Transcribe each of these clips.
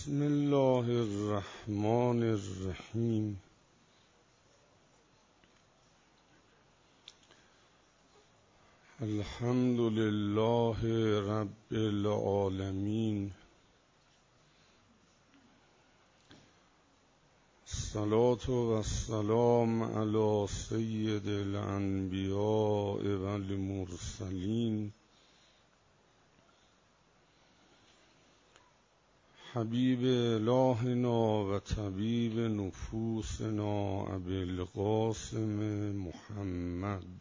بسم الله الرحمن الرحیم. الحمد لله رب العالمین. الصلاة و السلام علی سید الانبیاء و المرسلین حبیب الهنا و طبیب نفوسنا ابی القاسم محمد.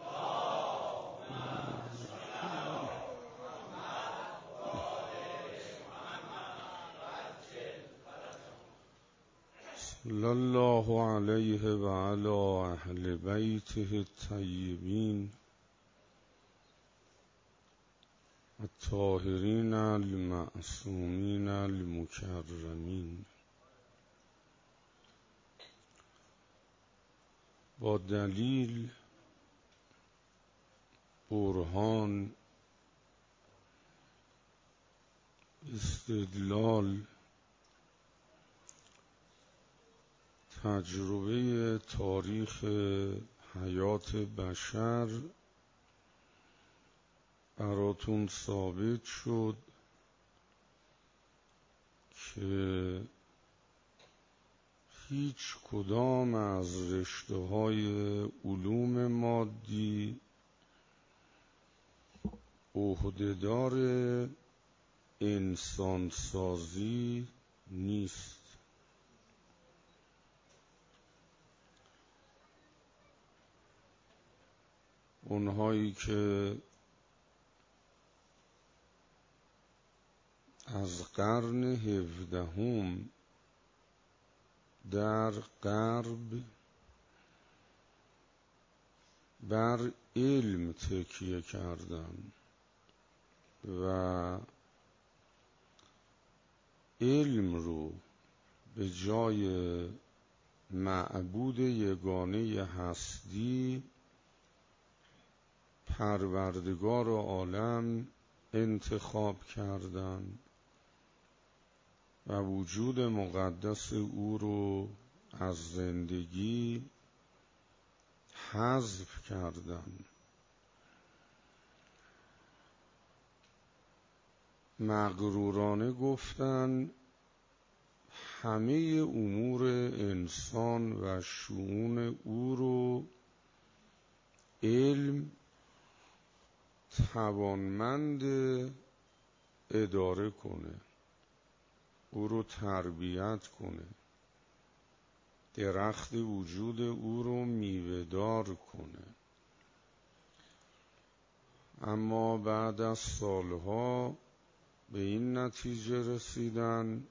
صلی الله علیه و علی اهل بیته الطیبین الطاهرین المعصومین المکرمین. با دلیل، برهان، استدلال، تجربه تاریخ حیات بشر براتون ثابت شد که هیچ کدام از رشته‌های علوم مادی عهدهدار انسانسازی نیست. اونهایی که از قرن 17 در غرب بر علم تکیه کردند و علم رو به جای معبود یگانه هستی پروردگار عالم انتخاب کردند و وجود مقدس او رو از زندگی حذف کردند. مغرورانه گفتند همه امور انسان و شؤون او رو علم توانمند اداره کنه، او رو تربیت کنه، درخت وجود او رو میوه‌دار کنه. اما بعد از سالها به این نتیجه رسیدن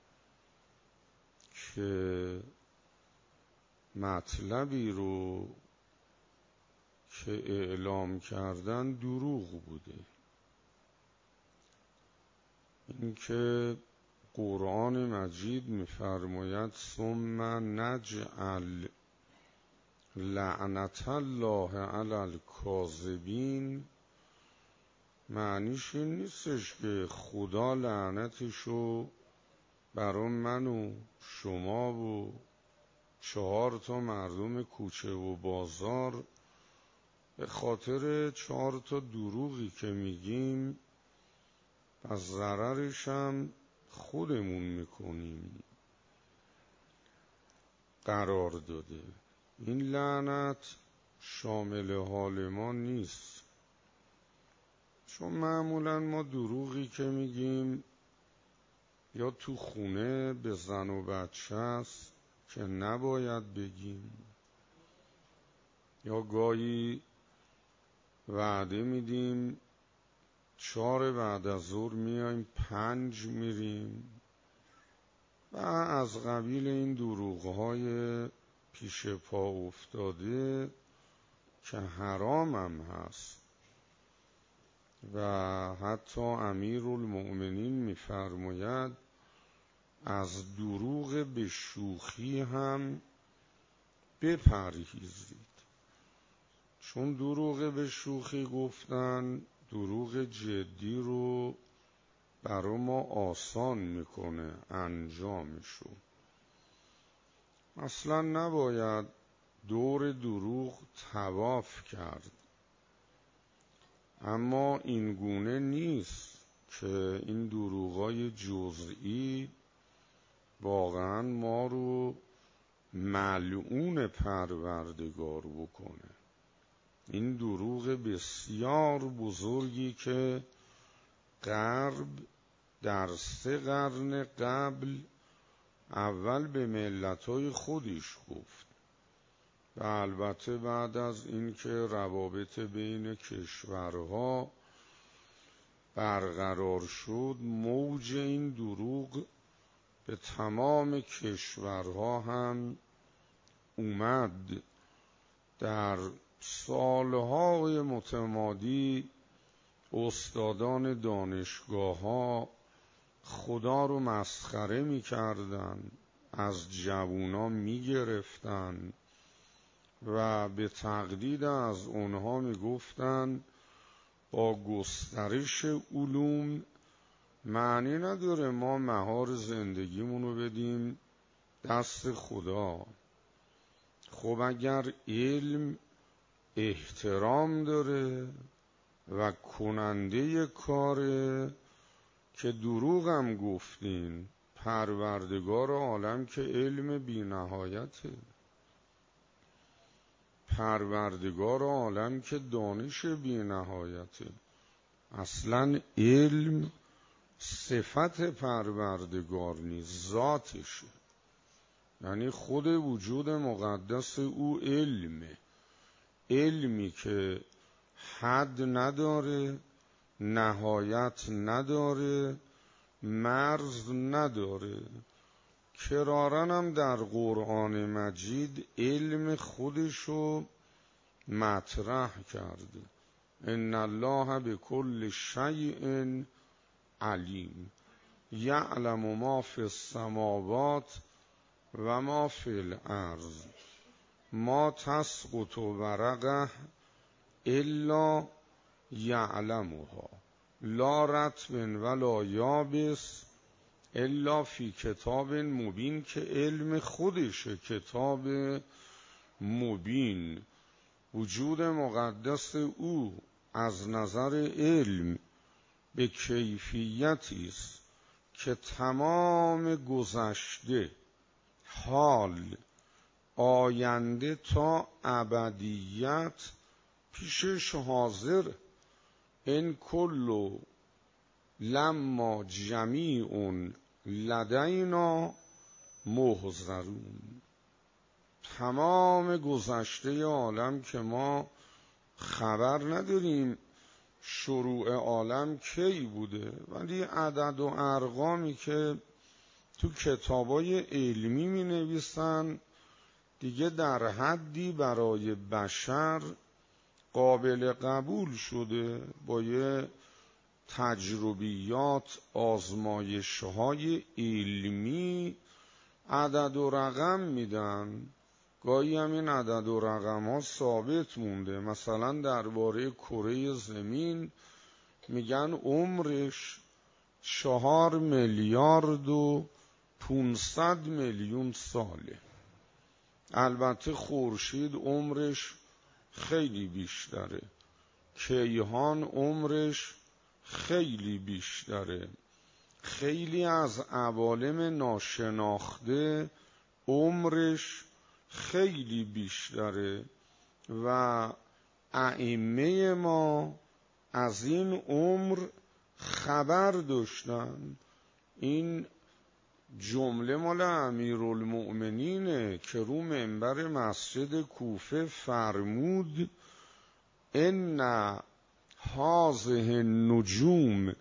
که مطلبی رو که اعلام کردن دروغ بوده. اینکه قرآن مجید می‌فرماید ثم نجعل لعنت الله علی الکاذبین، معنیش این نیستش که خدا لعنتشو برای من و شما و 4 مردم کوچه و بازار به خاطر 4 دروغی که میگیم از ضررش هم خودمون میکنیم قرار داده. این لعنت شامل حال ما نیست، چون معمولا ما دروغی که میگیم یا تو خونه به زن و بچه است که نباید بگیم، یا گاهی وعده میدیم 4 بعد از ظهر میایم 5 میریم و از قبیل این دروغ‌های پیش پا افتاده که حرام هم هست. و حتی امیرالمؤمنین می‌فرماید از دروغ به شوخی هم بپرهیزید، چون دروغ به شوخی گفتن دروغ جدی رو برای ما آسان میکنه انجامشو. اصلا نباید دور دروغ طواف کرد، اما این گونه نیست که این دروغای جزئی واقعا ما رو ملعون پروردگار بکنه. این دروغ بسیار بزرگی که غرب در 3 قرن قبل اول به ملت‌های خودش گفت و البته بعد از اینکه روابط بین کشورها برقرار شد، موج این دروغ به تمام کشورها هم اومد. در سالهای متمادی استادان دانشگاه‌ها خدا رو مسخره می‌کردن، از جوونا می‌گرفتن و به تقلید از اونها میگفتن با گسترش علوم معنی نداره ما مهار زندگیمون رو بدیم دست خدا. خب اگر علم احترام داره و کننده کاره، که دروغم گفتین، پروردگار عالم که علم بی نهایته، پروردگار عالم که دانش بی نهایته. اصلا علم صفت پروردگار نیست، ذاتشه. یعنی خود وجود مقدس او علمه، علمی که حد نداره، نهایت نداره، مرز نداره. کرارن هم در قرآن مجید علم خودشو مطرح کرده. ان الله بكل شیء علیم یعلم ما فی السماوات و ما فی الارض ما تسقط ورقه الا یعلمها لا رطب ولا یابس الا فی کتاب مبین، که علم خودشه کتاب مبین. وجود مقدس او از نظر علم به کیفیتی است که تمام گذشته، حال، آینده تا ابدیت پیشش حاضر. ان کل لما جمیع لدینا محضرون. تمام گذشته عالم که ما خبر نداریم شروع عالم کی بوده، ولی عدد و ارقامی که تو کتابای علمی می نویسن دیگه در حدی برای بشر قابل قبول شده. با یه تجربیات، آزمایش‌های علمی عدد و رقم میدن. گاهی هم این عدد و رقم ها ثابت مونده. مثلا درباره کره زمین میگن عمرش 4 میلیارد و 500 میلیون ساله. البته خورشید عمرش خیلی بیشتره، کیهان عمرش خیلی بیشتره، خیلی از عوالم ناشناخته عمرش خیلی بیشتره و ائمه ما از این عمر خبر داشتن. این جمله مال امیرالمؤمنینه که رو منبر مسجد کوفه فرمود ان هذه النجوم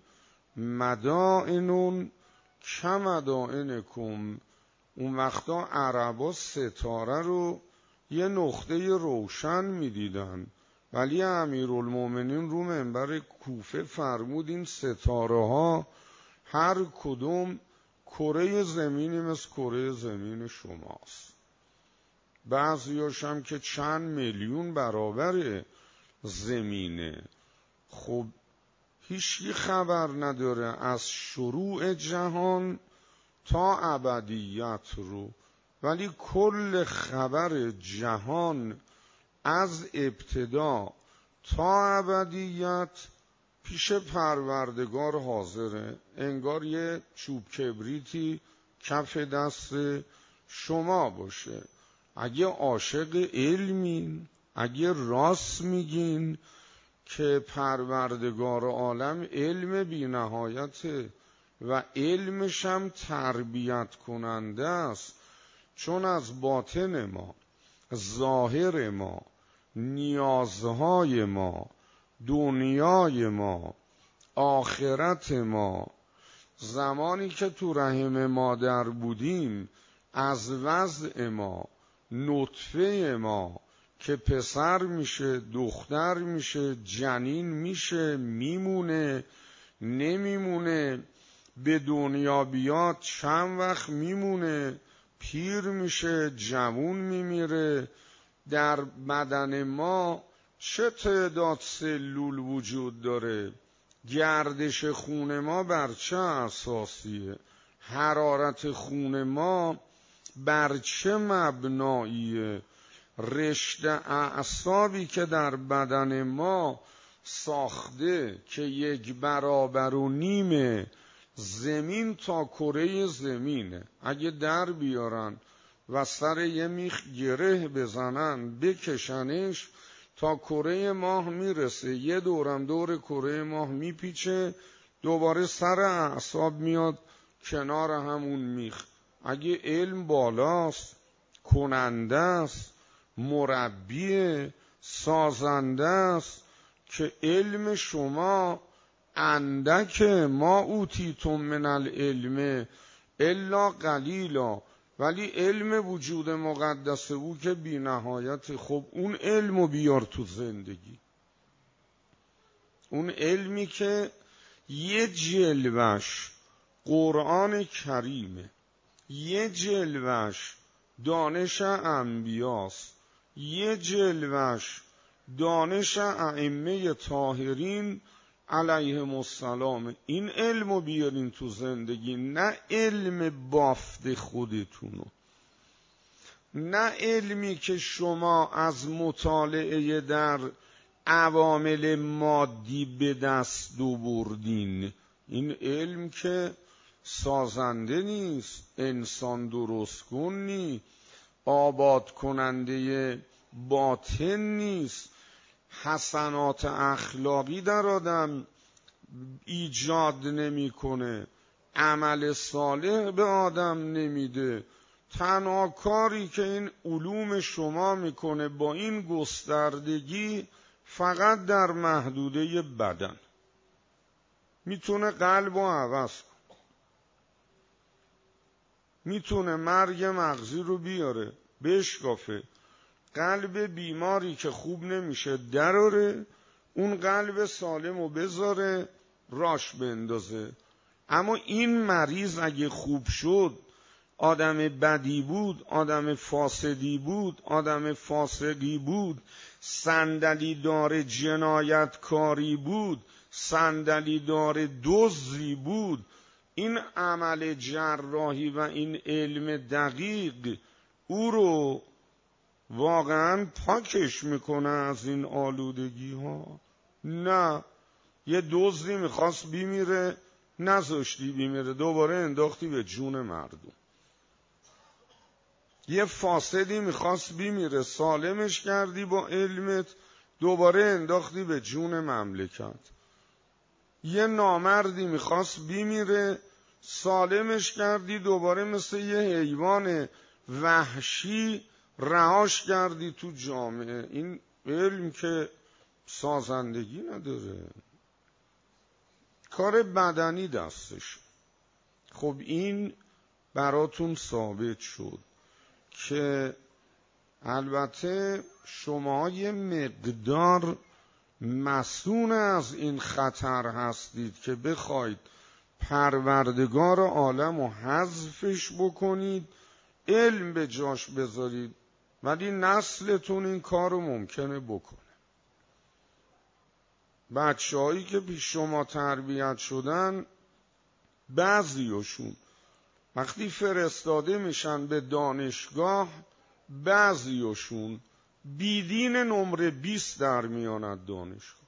مدائن کمدائنکم. اون وقتا عربا ستاره رو یه نقطه روشن میدیدن، ولی امیرالمؤمنین رو منبر کوفه فرمود این ستاره ها هر کدوم کره زمینی مثل کره زمین شماست. بعضیاش هم که چند میلیون برابر زمینه. خب هیچکی خبر نداره از شروع جهان تا ابدیت رو، ولی کل خبر جهان از ابتدا تا ابدیت پیش پروردگار حاضره. انگار یه چوب کبریتی کف دست شما باشه. اگه عاشق علمین، اگه راست میگین که پروردگار عالم علم بی نهایته و علمش هم تربیت کننده است، چون از باطن ما، ظاهر ما، نیازهای ما، دنیای ما، آخرت ما، زمانی که تو رحم مادر بودیم، از وضع ما، نطفه ما که پسر میشه، دختر میشه، جنین میشه، میمونه، نمیمونه، به دنیا بیاد چند وقت میمونه، پیر میشه، جوون میمیره، در بدن ما چه تعداد سلول وجود داره، گردش خون ما بر چه اساسیه، حرارت خون ما بر چه مبناییه، رشته اعصابی که در بدن ما ساخته که 1.5 زمین تا کره زمینه، اگه در بیارن و سر یه میخ گره بزنن بکشنش تا کره ماه میرسه، یه دورم دور کره ماه میپیچه، دوباره سر اعصاب میاد کنار همون میخ. اگه علم بالاست، کننده است، مربی، سازنده است، که علم شما اندک، ما اوتیتم من العلم الا قلیلا، ولی علم وجود مقدس او که بی نهایت. خب اون علمو بیار تو زندگی، اون علمی که یه جلوش قرآن کریمه، یه جلوش دانش انبیاست، یه جلوش دانش ائمه طاهرین علیهم السلام. این علمو بیارین تو زندگی، نه علم بافت خودتونو، نه علمی که شما از مطالعه در عوامل مادی به دست آوردین. این علم که سازنده نیست، انسان درست کن نیست، آباد کننده باطن نیست، حسنات اخلاقی در آدم ایجاد نمیکنه، عمل صالح به آدم نمیده. تنها کاری که این علوم شما میکنه با این گستردگی فقط در محدوده بدن، میتونه قلب رو عوض کنه، میتونه مرگ مغزی رو بیاره بشکافه، قلب بیماری که خوب نمیشه دراره، اون قلب سالم رو بذاره راش بندازه. اما این مریض اگه خوب شد، آدم بدی بود، آدم فاسدی بود، آدم فاسقی بود، صندلی دار جنایتکاری بود، صندلی دار دزدی بود، این عمل جراحی و این علم دقیق او رو واقعا پاکش میکنه از این آلودگی ها. نه، یه دزدی میخواست بیمیره، نذاشتی بیمیره، دوباره انداختی به جون مردم. یه فاسدی میخواست بیمیره، سالمش کردی با علمت، دوباره انداختی به جون مملکت. یه نامردی میخواست بیمیره، سالمش کردی، دوباره مثل یه حیوان وحشی رهاش کردی تو جامعه. این علم که سازندگی نداره، کار بدنی دستش. خب این براتون ثابت شد که البته شما یه مقدار مسئول از این خطر هستید که بخواید پروردگار عالم رو حذفش بکنید، علم به جاش بذارید، ولی نسلتون این کار رو ممکنه بکنه. بچه‌هایی که پیش شما تربیت شدن، بعضیاشون وقتی فرستاده میشن به دانشگاه، بعضیاشون بیدین نمره 20 در میاند دانشگاه.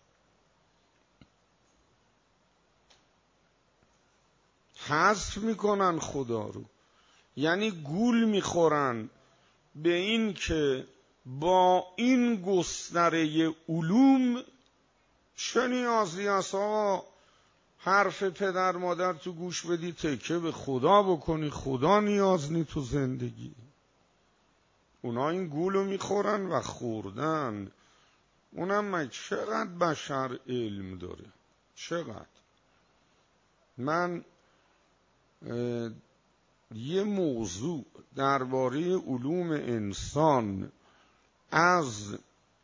حذف میکنن خدا رو، یعنی گول میخورن به این که با این گستره علوم چه نیازی است آقا حرف پدر مادر تو گوش بدی، تکه به خدا بکنی، خدا نیاز نی تو زندگی. اونا این گولو میخورن و خوردن. اونم چقدر بشر علم داره، چقدر. من یه موضوع درباره علوم انسان از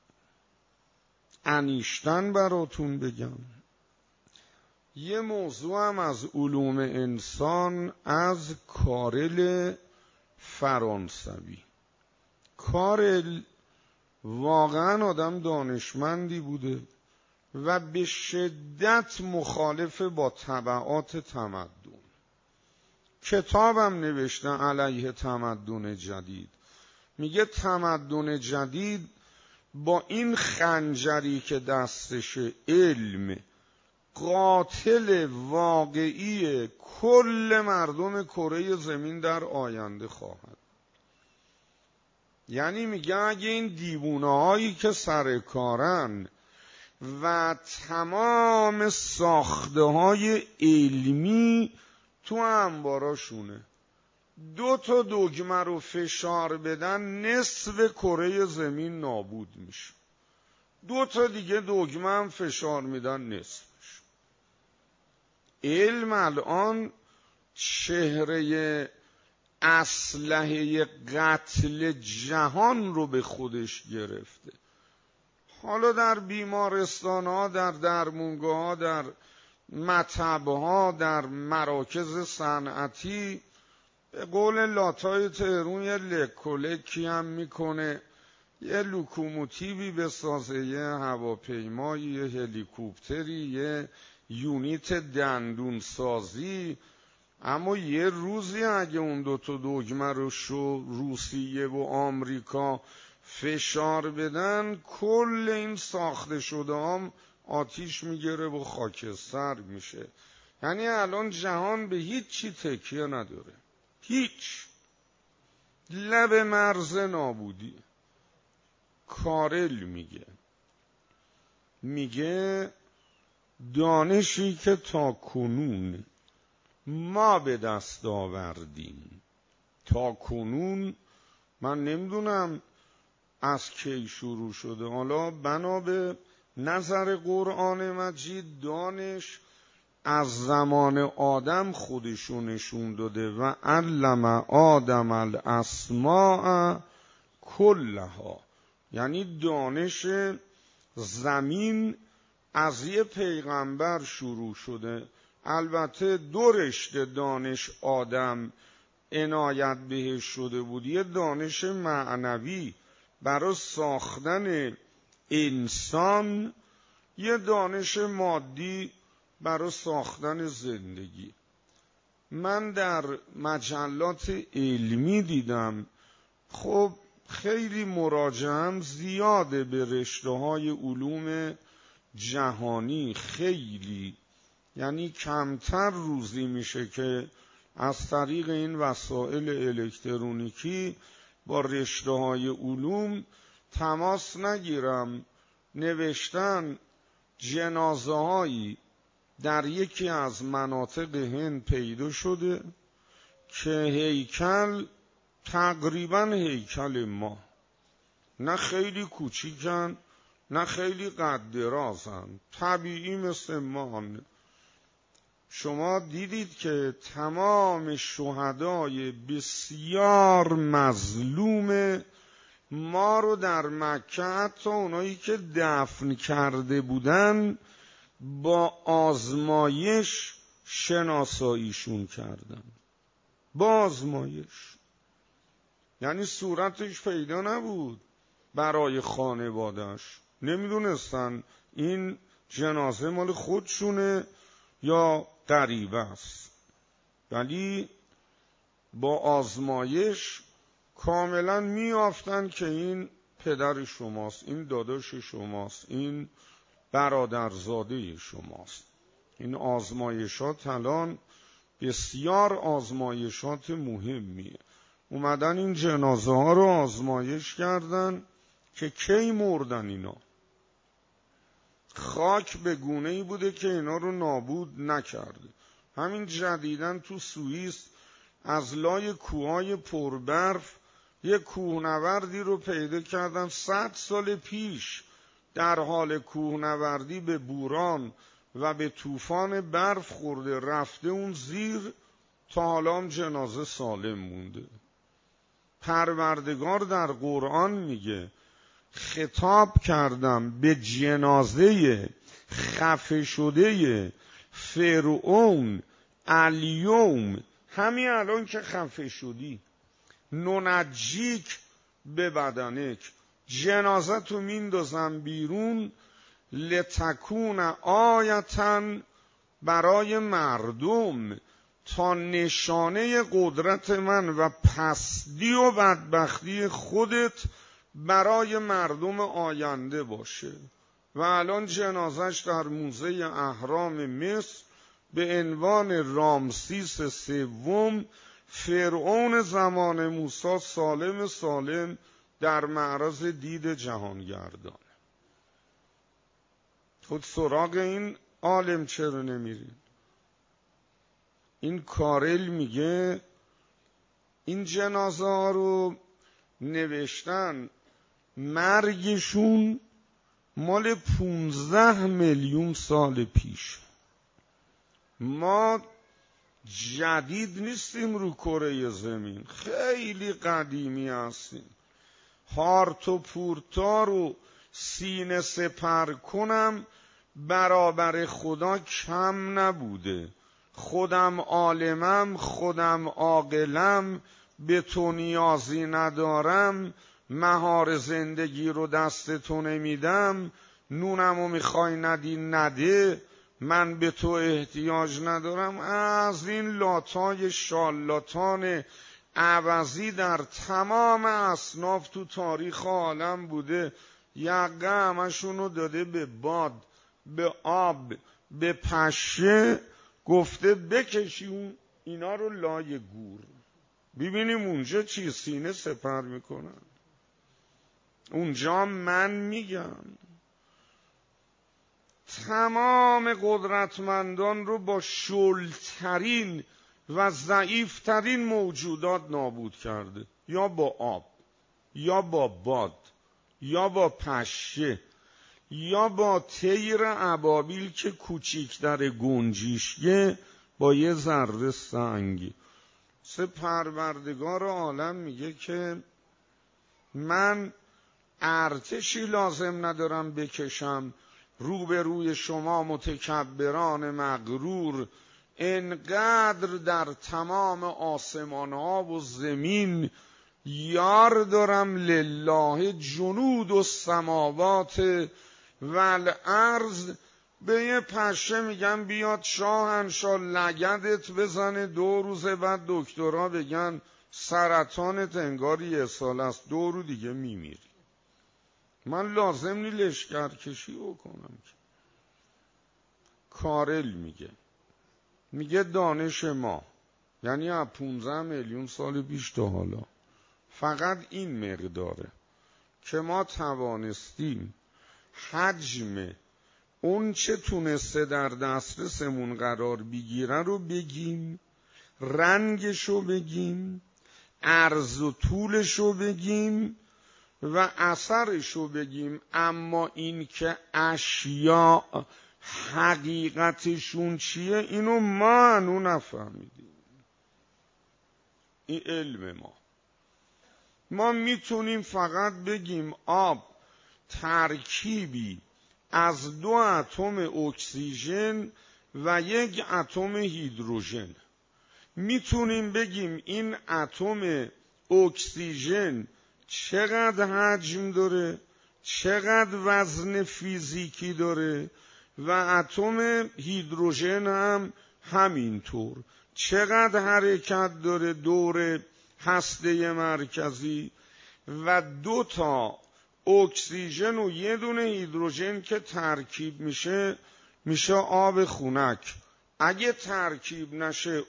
انیشتن براتون بگم، یه موضوع هم از علوم انسان از کارل فرانسوی. کارل واقعا آدم دانشمندی بوده و به شدت مخالف با تبعات تمدن. کتابم نوشته علیه تمدن جدید. میگه تمدن جدید با این خنجری که دستش علم، قاتل واقعی کل مردم کره زمین در آینده خواهد. یعنی میگه اگه این دیوونه هایی که سر کارن و تمام ساخته های علمی تو انباراشونه 2 تا دگمه رو فشار بدن، نصف کره زمین نابود میشه. 2 تا دیگه دگمه هم فشار میدن، نصفش. علم الان چهره اسلحه قتل جهان رو به خودش گرفته. حالا در بیمارستان ها، در درمونگاه ها، در مطبه ها، در مراکز صنعتی، به قول لاتای تهرون یه لکولکی هم میکنه، یه لوکوموتیوی بسازه، یه هواپیمایی، یه هلیکوپتری، یه یونیت دندون سازی. اما یه روزی اگه اون 2 تا دگمه رو روسیه و آمریکا فشار بدن، کل این ساخته شده هم آتیش میگیره و خاکستر میشه. یعنی الان جهان به هیچ چی تکیه نداره، هیچ، لب مرز نابودی. کارل میگه دانشی که تا کنون ما به دست آوردیم، تا کنون من نمیدونم از کی شروع شده، حالا بنا به نظر قرآن مجید دانش از زمان آدم خودشو نشون داده و علم آدم الاسماء کلها. یعنی دانش زمین از یه پیغمبر شروع شده. البته 2 رشته دانش آدم عنایت بهش شده بود، یه دانش معنوی برای ساختن انسان، یه دانش مادی برای ساختن زندگی. من در مجلات علمی دیدم خب خیلی مراجعه‌ام زیاده به رشته‌های علوم جهانی، خیلی، یعنی کمتر روزی میشه که از طریق این وسایل الکترونیکی با رشته‌های علوم تماس نگیرم. نوشتن جنازه‌هایی در یکی از مناطق هند پیدا شده که هیکل تقریبا هیکل ما، نه خیلی کوچیکن نه خیلی قد درازن، طبیعی مثل ما. شما دیدید که تمام شهدای بسیار مظلوم ما رو در مکه، حتی اونایی که دفن کرده بودن، با آزمایش شناساییشون کردن، با آزمایش. یعنی صورتش پیدا نبود برای خانوادش، نمیدونستن این جنازه مال خودشونه یا غریبه است. ولی با آزمایش کاملا میافتن که این پدر شماست، این داداش شماست، این برادرزاده شماست. این آزمایشات الان بسیار آزمایشات مهمیه. اومدن این جنازه ها رو آزمایش کردن که کی مردن اینا. خاک به گونه‌ای بوده که اینا رو نابود نکرده. همین جدیدن تو سوئیس از لای کوههای پربرف یک کوهنوردی رو پیدا کردن 100 سال پیش در حال کوهنوردی به بوران و به طوفان برف خورده، رفته اون زیر، تا حالا هم جنازه سالم مونده. پروردگار در قرآن میگه خطاب کردم به جنازه خفه شده فرعون الیوم، همین الان که خفه شدی، ننجیک به بدنک، جنازه تو میندازم بیرون، لتکون آیتاً برای مردم، تا نشانه قدرت من و پستی و بدبختی خودت برای مردم آینده باشه. و الان جنازش در موزه اهرام مصر به عنوان رامسیس سوم، فرعون زمان موسی، سالم در معرض دید جهانگردان. خود سراغ این عالم چرا نمیرین؟ این کارل میگه این جنازه ها رو نوشتن مرگشون مال 15 میلیون سال پیش. ما جدید نیستیم رو کره زمین، خیلی قدیمی هستیم. هارت و پورتا رو سینه سپر کنم برابر خدا کم نبوده. خودم عالمم، خودم عاقلم، به تو نیازی ندارم، مهار زندگی رو دست تو نمیدم، نونمو میخوای ندی نده، من به تو احتیاج ندارم. از این لاتای شالاتان عوضی در تمام اصناف تو تاریخ عالم بوده. یقه همشونو داده به باد، به آب، به پشه، گفته بکشی اینا رو لای گور. ببینیم اونجا چی سینه سپر میکنن. اونجا من میگم تمام قدرتمندان رو با شلترین و ضعیفترین موجودات نابود کرده، یا با آب، یا با باد، یا با پشه، یا با طیر ابابیل که کوچیکتر گنجیشگه با یه ذره سنگ. پروردگار عالم میگه که من ارتشی لازم ندارم بکشم روبروی شما متکبران مغرور. انقدر در تمام آسمان ها و زمین یار دارم، لله جنود السماوات والارض. به یه پشه میگن بیاد شاهنشاه لگدت بزنه، 2 روز بعد دکترها بگن سرطانت انگار یه سال است، 2 روز دیگه میمیری. من لازم نی لشکر کشی بکنم که. کارل میگه دانش ما، یعنی از 15 میلیون سال پیش تا حالا، فقط این مقداره که ما توانستیم حجم اون چه تونسته در دسترسمون قرار بگیره رو بگیم، رنگشو بگیم، عرض و طولشو بگیم و اثرشو بگیم. اما این که اشیاء حقیقتشون چیه، اینو ما هنو نفهمیدیم. این علم ما میتونیم فقط بگیم آب ترکیبی از 2 اتم اکسیژن و 1 اتم هیدروژن. میتونیم بگیم این اتم اکسیژن چقدر حجم داره، چقدر وزن فیزیکی داره، و اتم هیدروژن هم همینطور. چقدر حرکت داره دور هسته مرکزی و 2 تا اکسیژن و 1 دونه هیدروژن که ترکیب میشه آب خنک. اگه ترکیب نشه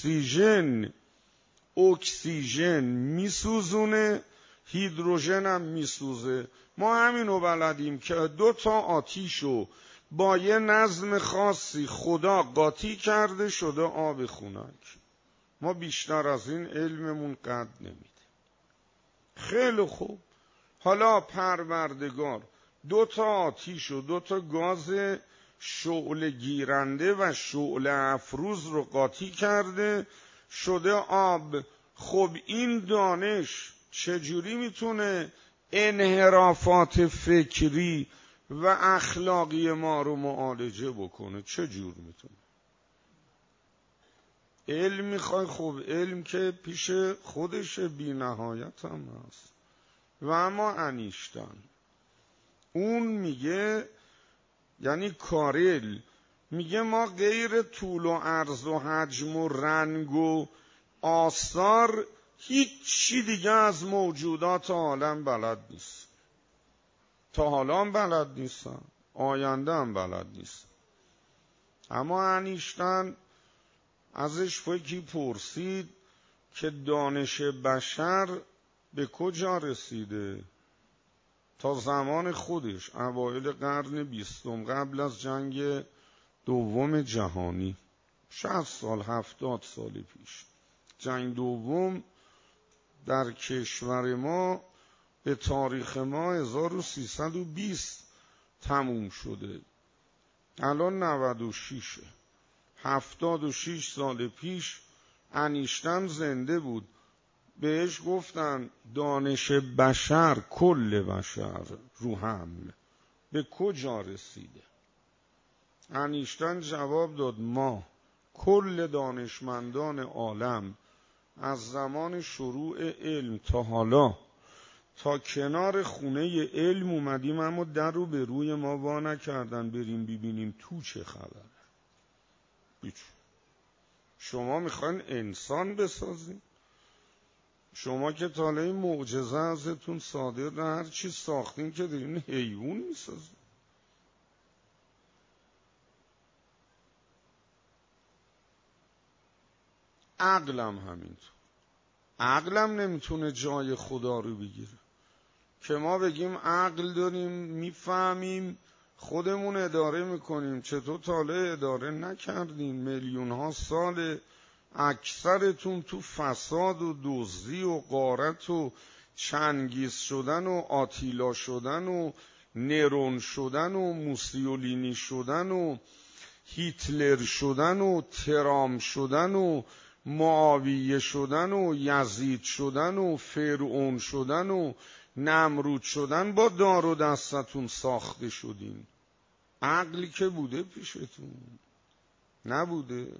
اکسیژن میسوزونه، هیدروژن هم میسوزه. ما همینو بلدیم که 2 تا آتیشو با یه نظم خاصی خدا قاطی کرده شده آب خنک. ما بیشتر از این علممون قد نمیده. خیلی خوب، حالا پروردگار 2 تا آتیش و 2 تا گاز شعله گیرنده و شعله افروز رو قاطی کرده شده آب. خب این دانش چجوری میتونه انحرافات فکری و اخلاقی ما رو معالجه بکنه؟ چجور میتونه؟ علم میخوای؟ خب علم که پیش خودش بی نهایت هم هست. و اما انیشتین اون میگه، یعنی کارل میگه ما غیر طول و عرض و حجم و رنگ و آثار هیچی دیگه از موجودات عالم بلد نیست. تا حالا هم بلد نیستن، آینده هم بلد نیست. اما انیشتین ازش فکی پرسید که دانش بشر به کجا رسیده؟ تا زمان خودش اوایل قرن 20 قبل از جنگ دوم جهانی، 60 سال 70 سال پیش، جنگ دوم در کشور ما به تاریخ ما 1320 تموم شده. الان 96. 76 سال پیش انیشتین زنده بود. بهش گفتن دانش بشر، کل بشر رو هم به کجا رسیده؟ انیشتین جواب داد ما کل دانشمندان عالم از زمان شروع علم تا حالا تا کنار خونه علم اومدیم، اما در رو به روی ما وا نکردن بریم ببینیم تو چه خبره. شما میخواین انسان بسازین؟ شما که تا حالا این معجزه ازتون صادر، هر چی ساختین که دارین حیوان میسازین. عقلم همینطور. عقلم نمیتونه جای خدا رو بگیره که ما بگیم عقل داریم، میفهمیم، خودمون اداره میکنیم. چطور تا حالا اداره نکردین؟ میلیون ها سال اکثرتون تو فساد و دزدی و غارت و چنگیز شدن و آتیلا شدن و نرون شدن و موسولینی شدن و هیتلر شدن و ترام شدن و معاویه شدن و یزید شدن و فرعون شدن و نمرود شدن با دار و دستتون ساخته شدین. عقلی که بوده پیشتون؟ نبوده.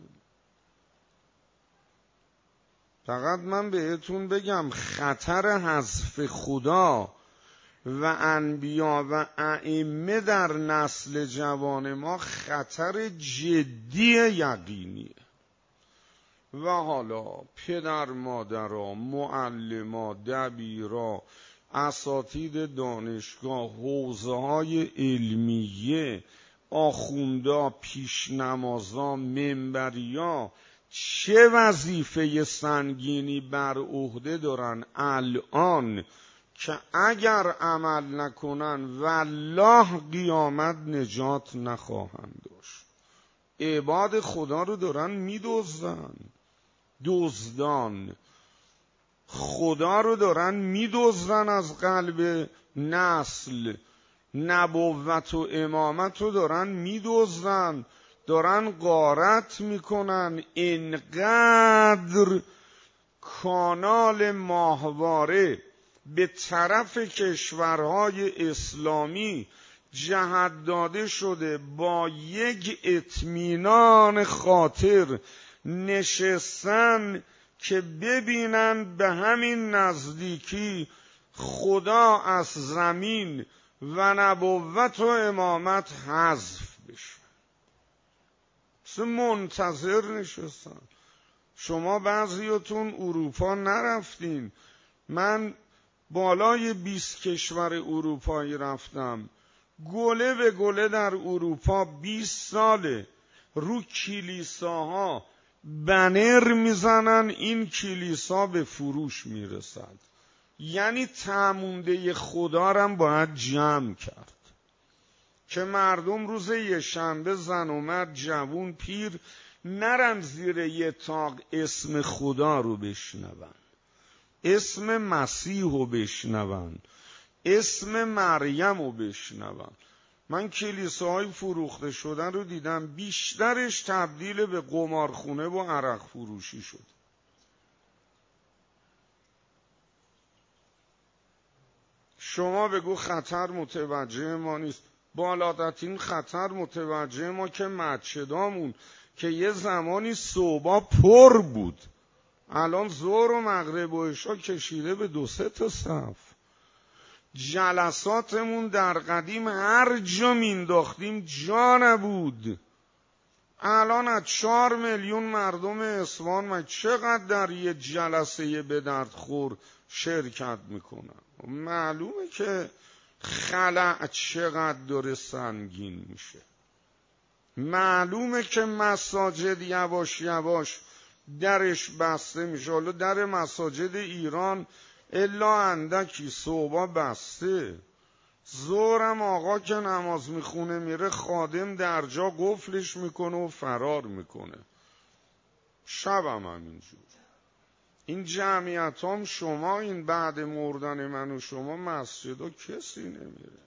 فقط من بهتون بگم خطر حذف خدا و انبیا و ائمه در نسل جوان ما خطر جدی یقینیه. و حالا پدر مادرها، معلما، دبیرا، اساتید دانشگاه، حوزه‌های علمیه، آخوندا، پیشنمازا، منبریا چه وظیفه سنگینی بر عهده دارن الان که اگر عمل نکنن والله قیامت نجات نخواهند داشت. عباد خدا رو دارن میدزدن، دزدان خدا رو دارن میدزدن از قلب نسل، نبوت و امامت رو دارن میدزدن، دارن غارت میکنن. اینقدر کانال ماهواره به طرف کشورهای اسلامی جهت داده شده، با یک اطمینان خاطر نشستن که ببینن به همین نزدیکی خدا از زمین و نبوت و امامت حذف بشه. منتظر نشستن. شما بعضیاتون اروپا نرفتین. من بالای 20 کشور اروپایی رفتم. گله به گله در اروپا 20 ساله رو کلیساها بنر میزنن این کلیسا به فروش میرسد. یعنی تمونده خدا رو باید جمع کرد که مردم روز یه شنبه زن و مرد جوون پیر نرن زیر یه طاق اسم خدا رو بشنون، اسم مسیح رو بشنون، اسم مریم رو بشنون. من کلیساهای فروخته شدن رو دیدم بیشترش تبدیل به قمارخونه و عرق فروشی شد. شما بگو خطر متوجه ما نیست. بالاترین خطر متوجه ما که مسجدامون که یه زمانی صبح پر بود، الان ظهر و مغرب و عشا کشیده به 2-3 صف. جلساتمون در قدیم هر جا مینداختیم جا نبود. الان از 4 میلیون مردم اصفهان من چقدر در یه جلسه به درد خور شرکت میکنن؟ معلومه که خلأ چقدر داره سنگین میشه. معلومه که مساجد یواش یواش درش بسته میشه. حالا در مساجد ایران الا اندکی صبح بسته. ظهرم آقا که نماز میخونه میره خادم در جا قفلش میکنه و فرار میکنه. شبم همینجور. این جمعیت هم شما این بعد مردن من و شما مسجد کسی نمیره.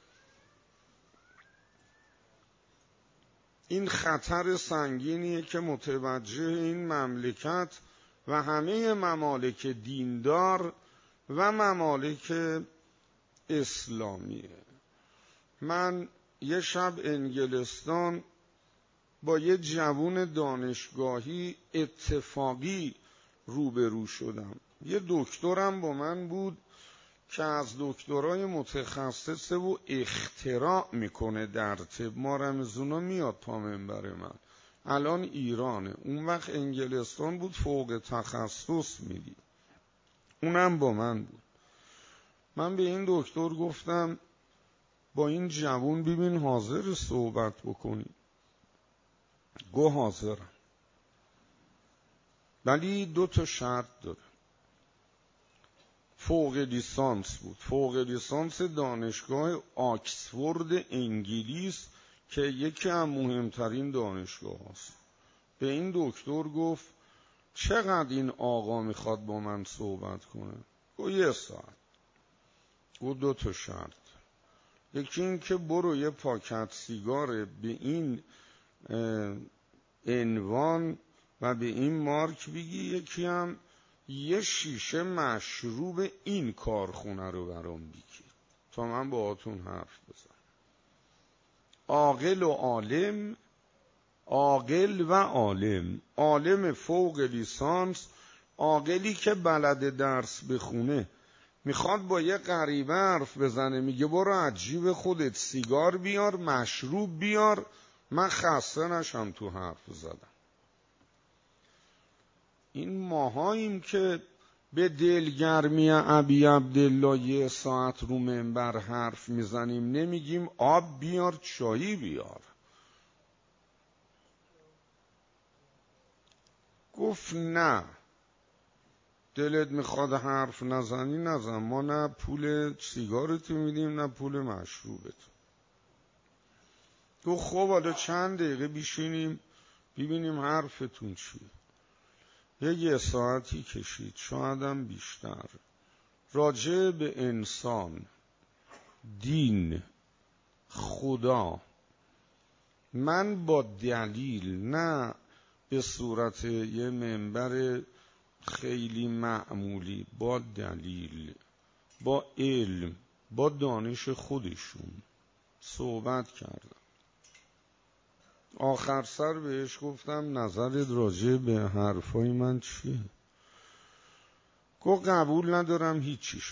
این خطر سنگینیه که متوجه این مملکت و همه ممالک دیندار و ممالک اسلامیه. من یه شب انگلستان با یه جوون دانشگاهی اتفاقی روبرو شدم. یه دکترم با من بود که از دکترای متخصصه و اختراع میکنه در طب. ما رمزونا میاد پا منبر من. الان ایرانه، اون وقت انگلستان بود، فوق تخصص میدی. اونم با من بود. من به این دکتر گفتم با این جوون ببین حاضر صحبت بکنی؟ گو حاضرم، ولی 2 شرط داره. فوق لیسانس بود، فوق لیسانس دانشگاه آکسفورد انگلیس که یکی از مهمترین دانشگاه هست. به این دکتر گفت چقدر این آقا میخواد با من صحبت کنه؟ گفت 1 ساعت. گفت 2 شرط. یکی این که برو یه پاکت سیگار به این عنوان و به این مارک بگی، یکی هم یه شیشه مشروب این کارخونه رو برام بگی تا من باهاتون حرف بزنم. عاقل و عالم، عاقل و عالم. عالم فوق لیسانس، عاقلی که بلد درس بخونه، میخواد با یه غریبه حرف بزنه، میگه برو از جیب خودت سیگار بیار، مشروب بیار، من خسته نشم تو حرف زدم. این ماهاییم که به دلگرمی ابی عبدالله 1 ساعت رو منبر حرف میزنیم، نمیگیم آب بیار چایی بیار. گفت نه، دلت میخواد حرف نزنی نزن، ما نه پول سیگارتو میدیم نه پول مشروبت. گفت خب حالا چند دقیقه بشینیم ببینیم حرفتون چیه. 1 ساعتی کشید، شایدم بیشتر، راجع به انسان، دین، خدا. من با دلیل، نه به صورت یه منبر خیلی معمولی، با دلیل، با علم، با دانش خودشون صحبت کردم. آخر سر بهش گفتم نظرت راجع به حرفای من چیه؟ گفت قبول ندارم هیچیشو.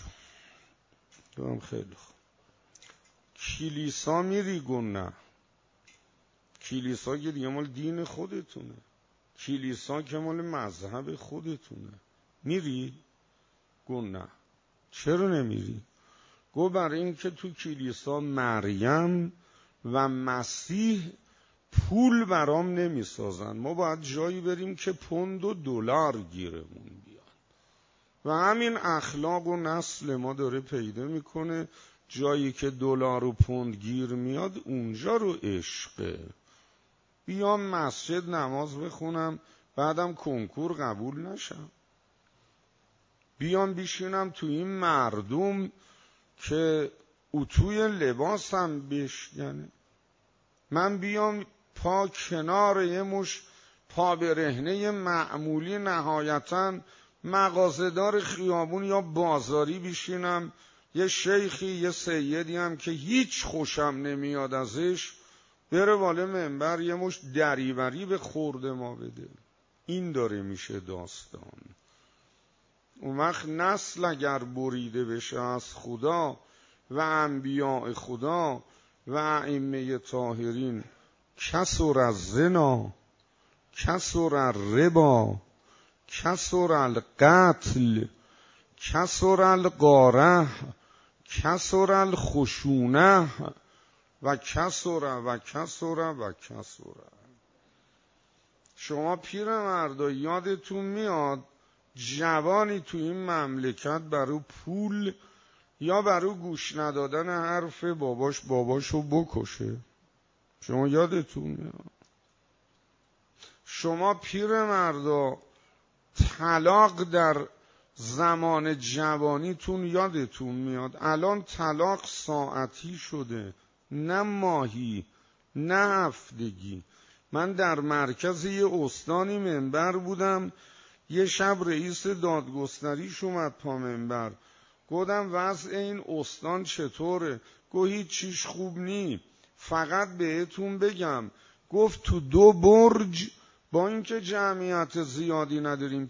گفتم خیلی خوب. کلیسا میری؟ گفت نه. کلیسا که دیگه مال دین خودتونه، کلیسا که مال مذهب خودتونه. میری؟ گو نه. چرا نمیری؟ گو برای این که تو کلیسا مریم و مسیح پول برام نمیسازن، ما باید جایی بریم که پوند و دلار گیرمون بیاد. و همین اخلاق و نسل ما داره پیدا میکنه، جایی که دلار و پوند گیر میاد اونجا رو عشقه. بیام مسجد نماز بخونم بعدم کنکور قبول نشم، بیام بیشینم تو این مردم که اتوی لباسم بشکنه، من بیام پا کنار یه مش پا برهنه معمولی نهایتاً مغازه‌دار خیابون یا بازاری بیشینم، یه شیخی یه سیدی هم که هیچ خوشم نمیاد ازش بره والا منبر یه مش دریوری به خورده ما بده. این داره میشه داستان. اون وقت نسل اگر بریده بشه از خدا و انبیاء خدا و ائمه طاهرین، کثر الزنا، کثر الربا، کثر القتل، کثر الغارة، کثر الخشونة و کثر. شما پیرمردا یادتون میاد جوانی تو این مملکت برای پول یا برای گوش ندادن حرف باباشو بکشه؟ شما یادتون میاد؟ شما پیرمردا طلاق در زمان جوانیتون یادتون میاد؟ الان طلاق ساعتی شده، نه ماهی، نه هفتگی. من در مرکز یه استانی منبر بودم، یه شب رئیس دادگستریش اومد پا منبر، گفتم وضع این استان چطوره؟ گفت هیچ چیش خوب نی، فقط بهتون بگم، گفت تو 2 برج با اینکه جمعیت زیادی نداریم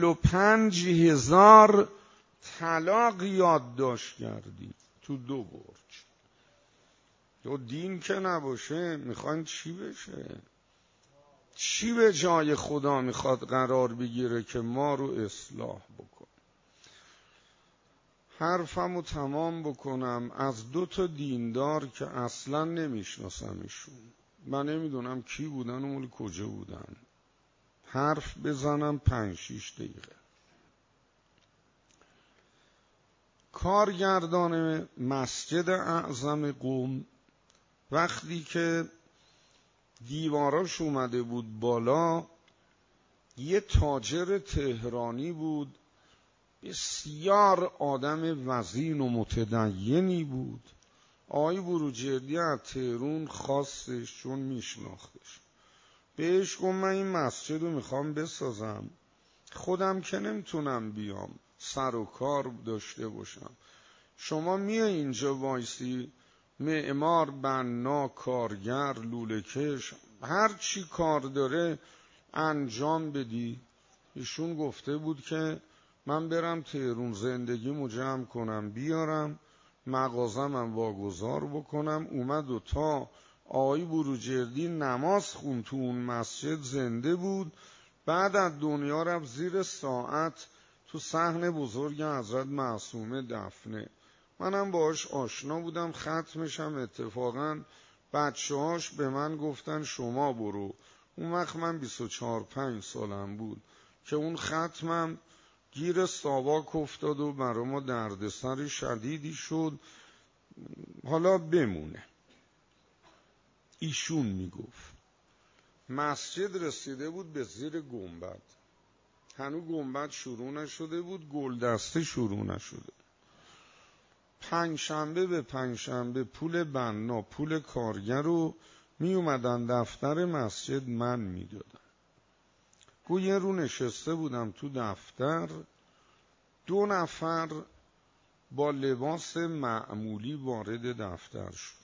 45,000 طلاق یادداشت کردیم تو 2 برج. تو دین که نباشه میخواین چی بشه؟ چی به جای خدا میخواد قرار بگیره که ما رو اصلاح بکن؟ حرفمو تمام بکنم از 2 دیندار که اصلا نمیشناسمشون، من نمیدونم کی بودن و مال کجا بودن، حرف بزنم 5-6 دقیقه. کارگردان مسجد اعظم قم وقتی که دیواراش اومده بود بالا، یه تاجر تهرانی بود، بسیار آدم وزین و متدینی بود. آقای بروجردی از تهران خواستش چون میشناختش، بهش گفت من این مسجد رو میخوام بسازم، خودم که نمیتونم بیام، سر و کار داشته باشم، شما میای اینجا وایسی معمار، بنا، کارگر، لوله‌کش، هر چی کار داره انجام بدی. ایشون گفته بود که من برم تهران زندگیمو جمع کنم بیارم، مغازه‌مم واگذار بکنم. اومد و تا آقای بروجردی نماز خون تو اون مسجد زنده بود، بعد از دنیا رفت زیر ساعت تو صحن بزرگ حضرت معصومه دفنه. منم باهاش آشنا بودم، ختمشم اتفاقا بچه‌هاش به من گفتن شما برو. اون وقت من 24-25 سالم بود که اون ختمم گیر ساواک افتاد و برای ما دردسر شدیدی شد. حالا بمونه. ایشون میگفت مسجد رسیده بود به زیر گنبد، هنوز گنبد شروع نشده بود، گلدسته شروع نشده. 5 شنبه به 5 شنبه پول بنا، پول کارگر رو می اومدن دفتر مسجد من میدادم. یه رو نشسته بودم تو دفتر، 2 نفر با لباس معمولی وارد دفتر شدن.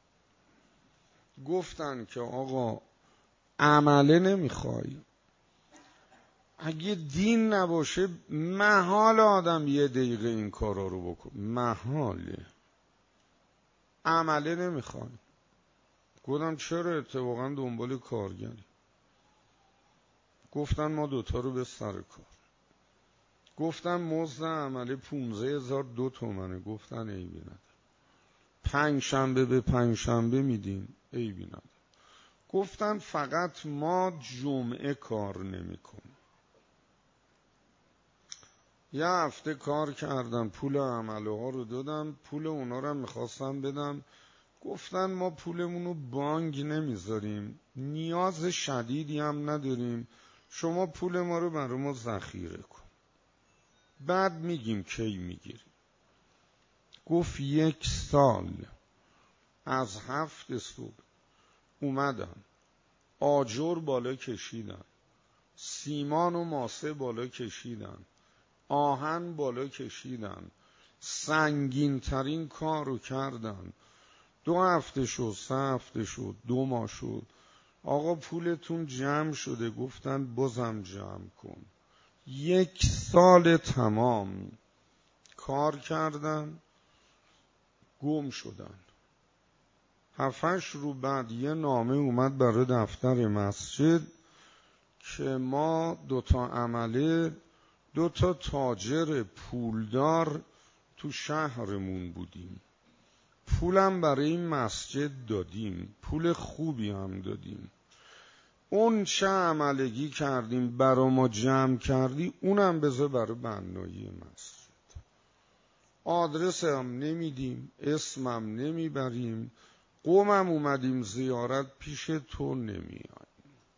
گفتن که آقا عمله نمیخوای؟ اگه دین نباشه محال آدم 1 دقیقه این کارا رو بکن، محاله. عمله نمیخوای؟ گفتم چرا؟ اتفاقا دنبال کارگری. گفتن ما دوتا رو به سر کار. گفتن مزد عمله 15,002 تومنه. گفتن عیبی نداره. 5 شنبه به 5 شنبه میدیم، عیبی نداره. گفتن فقط ما جمعه کار نمی کنیم. یه هفته کار کردن، پول عمله ها رو دادم، پول اونا رو میخواستم بدم. گفتن ما پولمون رو بانک نمیذاریم، نیاز شدیدی هم نداریم، شما پول ما رو برای ما ذخیره کن، بعد میگیم کی میگیریم. گفت 1 سال از 7 صبح اومدن، آجر بالا کشیدن، سیمان و ماسه بالا کشیدن، آهن بالا کشیدن، سنگین ترین کار رو کردن. 2 هفته شد، 3 هفته شد، 2 ماه شد. آقا پولتون جمع شده. گفتن بازم جمع کن. 1 سال تمام کار کردن، گم شدن. 7-8 روز بعد یه نامه اومد برای دفتر مسجد که ما 2 تا عمله، 2 تا تاجر پولدار تو شهرمون بودیم، پولم برای این مسجد دادیم، پول خوبی هم دادیم، اون چه عملگی کردیم برا ما جمع کردی، اونم بذار برای بنایی مسجد. آدرس هم نمیدیم، اسمم نمیبریم، قومم اومدیم زیارت پیش تو نمیایم.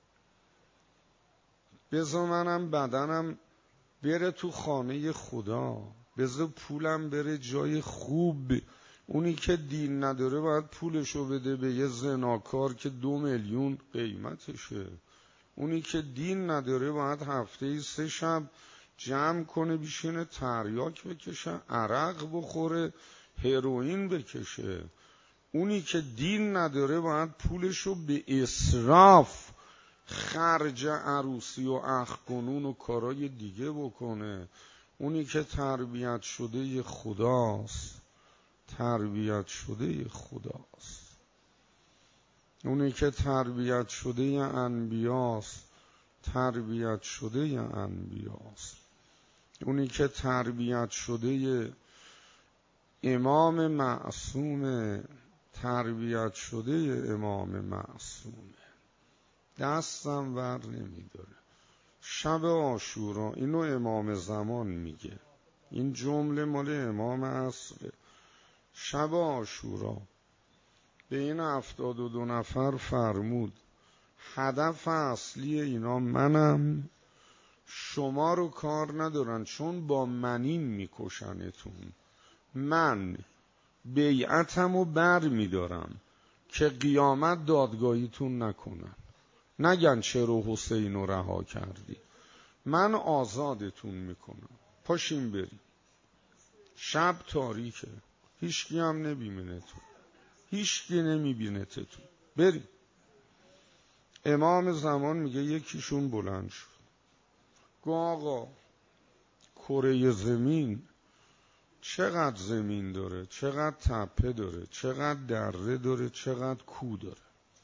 بذار منم بدنم بره تو خانه خدا، بذار پولم بره جای خوب. اونی که دین نداره باید پولشو بده به یه زناکار که 2 میلیون قیمتشه. اونی که دین نداره باید هفته 3 شب جمع کنه بشینه تریاک بکشه، عرق بخوره، هروئین بکشه. اونی که دین نداره باید پولشو به اسراف، خرج عروسی و اخ-کنون و کارای دیگه بکنه. اونی که تربیت شده خداست، تربیت شده خداست. اونی که تربیت شده انبیاست، تربیت شده انبیاست. اونی که تربیت شده امام معصومه، تربیت شده امام معصومه. دستم ور نمیداره. شب عاشورا، اینو امام زمان میگه، این جمله مال امام عصره. شب عاشورا به این 72 نفر فرمود هدف اصلی اینا منم، شما رو کار ندارن، چون با منین میکشنتون. من بیعتمو بر میدارم که قیامت دادگاهیتون نکنن، نگن چرا حسین رو رها کردی. من آزادتون میکنم، پاشین بریم. شب تاریکه، هیچکی هم نمیبینه تو، هیچکی نمیبینه تو، بریم. امام زمان میگه یکیشون بلند شد، گو آقا کره زمین چقدر زمین داره، چقدر تپه داره، چقدر دره داره، چقدر کو داره،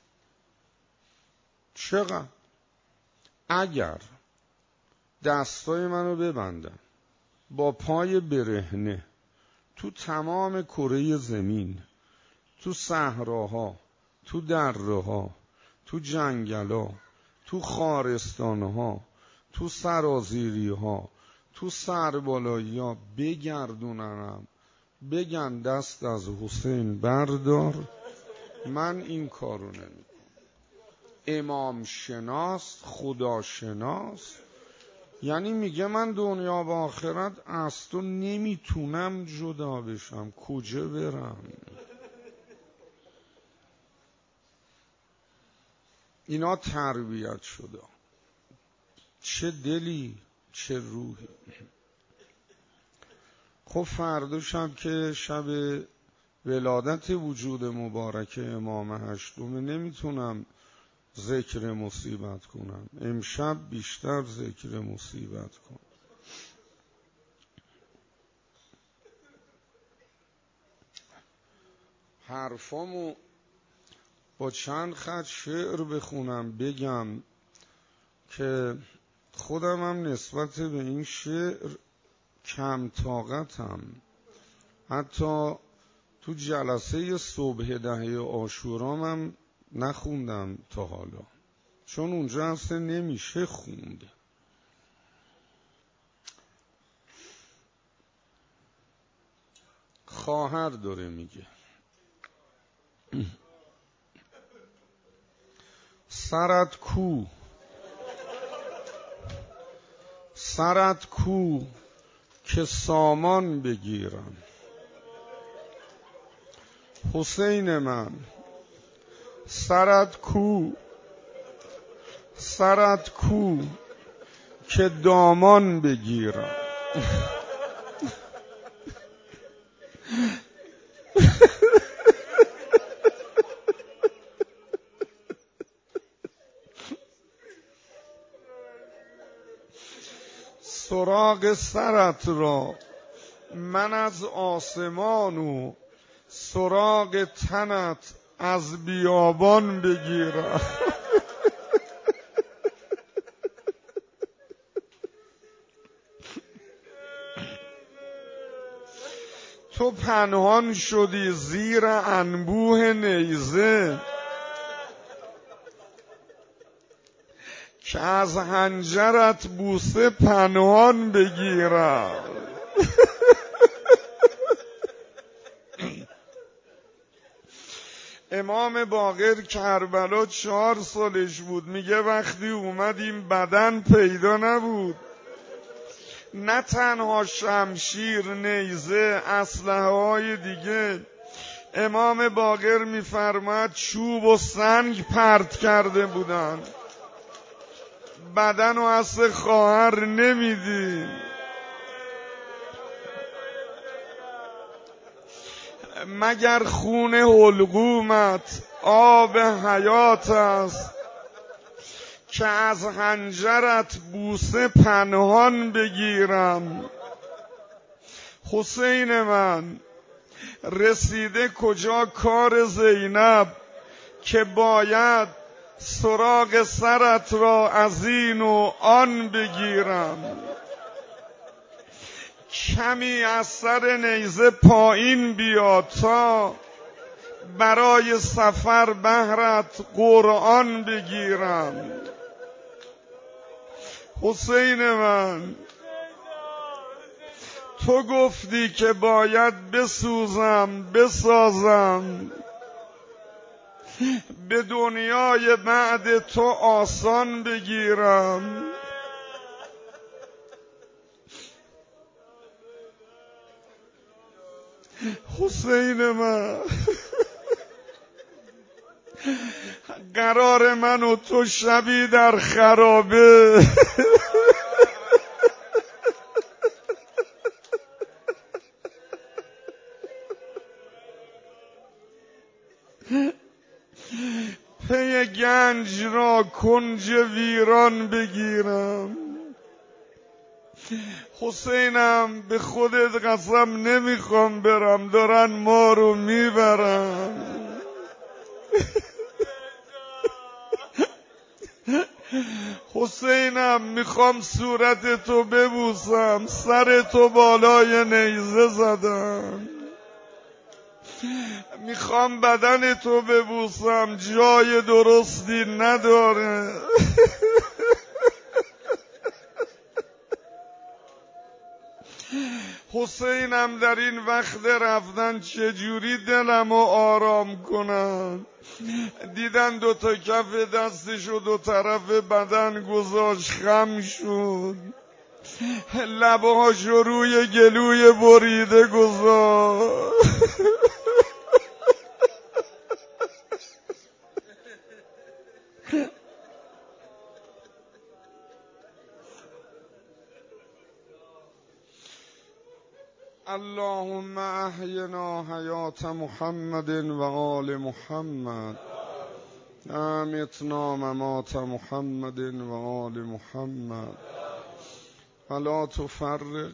چقدر؟ اگر دستای منو ببندن با پای برهنه تو تمام کره زمین، تو صحراها، تو دره‌ها، تو جنگلا، تو خارستانها، تو سرازیریها، تو سربالایی‌ها بگردوننم، بگن دست از حسین بردار، من این کارو نمی‌کنم. امام شناس، خدا شناس، یعنی میگه من دنیا و آخرت از تو نمیتونم جدا بشم، کجا برم؟ اینا تربیت شده. چه دلی، چه روحی. خب فردا شب که شب ولادت وجود مبارک امام هشتم، نمیتونم ذکر مصیبت کنم، امشب بیشتر ذکر مصیبت کنم. حرفامو با چند خط شعر بخونم بگم که خودم هم نسبت به این شعر کم طاقتم. حتی تو جلسه صبح 10 عاشورا هم نخوندم تا حالا، چون اونجا اصلا نمیشه خوند. خواهر داره میگه سرت کو، سرت کو که سامان بگیرم. حسین من سرت کو، سرت کو که دامان بگیرم. سراغ سرت را من از آسمان و سراغ تنت از بیابان بگیرم. تو پنهان شدی زیر انبوه نیزه که از حنجرت بوسه پنهان بگیرم. امام باقر کربلا 4 سالش بود، میگه وقتی اومدیم بدن پیدا نبود، نه تنها شمشیر، نیزه، اسلحه های دیگه. امام باقر میفرماد چوب و سنگ پرت کرده بودن، بدن و اصل خواهر نمیدیم. مگر خون حلقومت آب حیات است که از حنجرت بوسه پنهان بگیرم. حسین من رسیده کجا کار زینب که باید سراغ سرت را از این و آن بگیرم. کمی از سر نیزه پایین بیا تا برای سفر بهرت قرآن بگیرم. حسین من تو گفتی که باید بسوزم بسازم، به دنیای بعد تو آسان بگیرم. حسین من قرار من و تو شبی در خرابه پی گنج را کنج ویران بگیرم. حسینم به خودت قسم نمیخوام برم، دارن ما رو میبرن. حسینم میخوام صورت تو ببوسم، سر تو بالای نیزه زدم. میخوام بدن تو ببوسم، جای درستی نداره. حسینم در این وقت رفتن چجوری دلمو آرام کنم. دیدن 2 تا کف دستشو 2 طرف بدن گذاشت، خم شد، لبهاشو روی گلوی بریده گذاشت. اللهم احینا حیات محمد و آل محمد، امتنا ممات محمد و آل محمد، ولا تفرق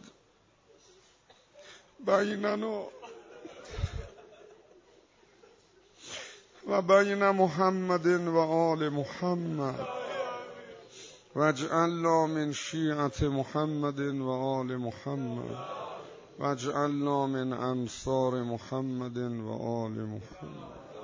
بیننا و بین محمد و آل محمد واجعلنا من شیعة محمد و آل محمد واجعلنا من انصار محمد و آل محمد.